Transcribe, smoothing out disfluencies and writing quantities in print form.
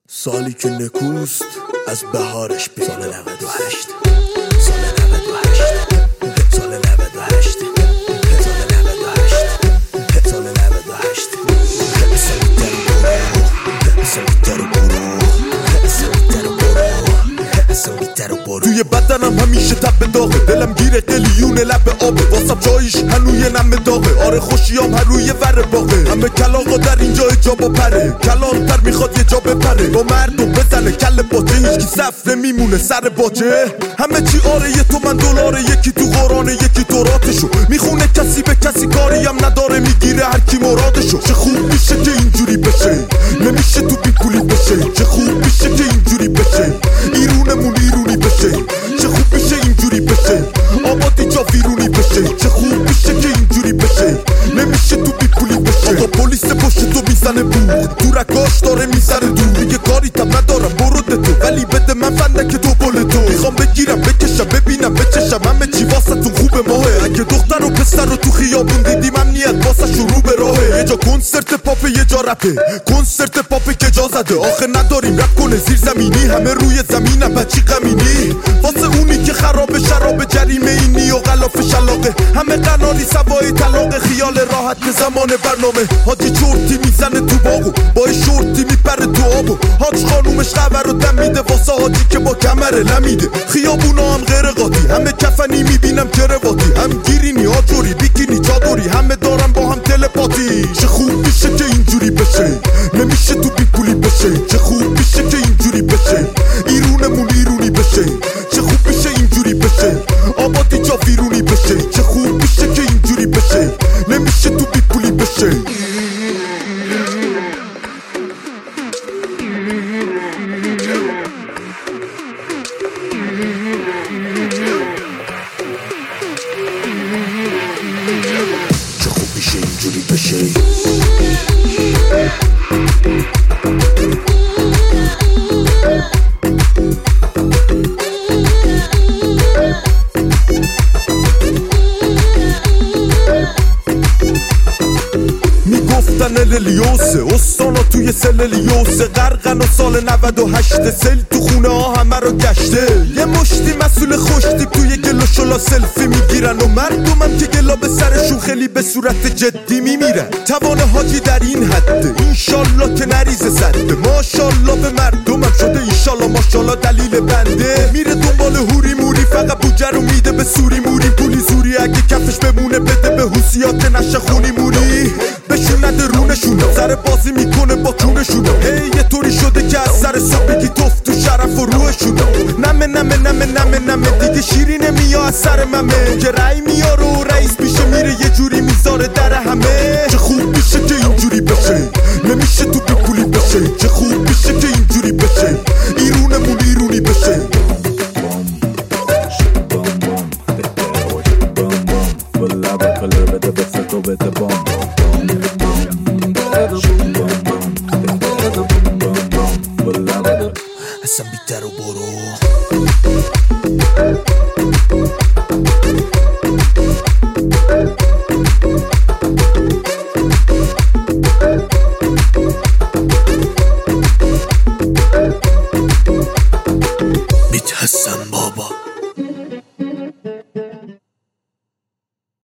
سالی که نکوست از بهارش بید. سال 98 سال 98 سال 98 سال 98 سال 98 توی بدنم همیشه تب داغه، دلم گیره قلیون لب آبه، واسم جایش هنوی نم داغه. آره خوشیام هر روی ور باغه، همه کلاغا در اینجا جا با پره، کلانتر میخواد یه جا بپره، با مردم بزنه کل باجه، هیچکی صف نمیمونه سر باجه. همه چی آره یه تومن دلاره، یکی تو قرآنه یکی توراتشو میخونه، کسی به کسی کاری هم نداره، میگیره هر کی مرادشو. چه خوب میشه که اینجوری بشه، نمیشه تو بی پولی بشه. چه خوب میشه که اینجوری بشه، ایرونمون ایرونی بشه. چه خوب میشه اینجوری بشه، آبادی جا ویرونی بشه. چه خوب میشه که اینجوری بشه، نمیشه تو بی پولی بشه. آقا پلیس پشت تو میزنه بوق، تو رکاش داره میزنه دور، میگه کاری تب ندارم برو ده تو، ولی بده من فندک تو بل تو. میخوام بگیرم بکشم ببینم بچشم، همه چی واسه تون خوبه ماهه. اگه دختر و پسر رو تو خیابون دیدیم امنیت واسه شروع به راهه. یه جا کنسرت پاپه یه جا رپه، کنسرت پاپه که جا زده، آخه نداریم رپ کنه زیر زمینی، همه روی زمینم بچی غمینی. واسه اونی که خراب شراب جریمه اینی و غلاف شلاقه، همه قناری سوای طلاق، خیال راحت به زمان برنامه. حاجی چورتی میزنه تو باغو، با شورتی میپره تو آبو، حاج خانومش خبر رو دم میده واسه حاجی که با کمره لمیده. خیابونا هم غیر قاطی، همه کفنی میبینم کرواتی، هم گیرینی آجوری بیکینی چادری، همه دارن با هم تلپاتی. چه خوب میشه که اینجوری بشه، نمیشه تو بی پولی بشه. چه خوب میشه که اینجوری بشه، ایرونمون ایرونی بشه. چه خوب میشه اینجوری بشه، آبادی جا ویرونی بشه. چه خوب میشه که اینجوری بشه، نمیشه تو بی پولی بشه. چه خوب میشه اینجوری بشه. میگفتن اللیوسه، استانا توی سللیوسه، غرقن و سال 98 سیل تو خونه ها همه رو گشته. یه مشتی مسئول خوشتیب توی گل و شلا سلفی میگیرن، و مردمم که گلا به سرشون خیلی به صورت جدی میمیرن. توان حاجی در این حده، اینشالله که نریزه زده، ماشالله به مردمم شده اینشالله ماشالله دلیل بنده. میره دنبال هوری موری، فقط بوجه رو میده به سوری موری، پولی زوری اگه کفش بمونه بده به حوسیات نشه خونی موری. بشون نده رونشون، سر بازی میکنه با کونشون. یه طوری شده که از سر صبح بگی توف تو شرف و روحشون. نمه نمه نمه نمه نمه دیگه شیرینه میا از سر ممه، که رای میاره و رئیس میشه میره یه جوری میذاره در همه. چه خوب میشه که اینجوری بشه، نمیشه تو بی پولی بشه. چه خوب میشه که اینجوری بشه، ایرونمون ایرونی بشه. اصلا بیتر و برو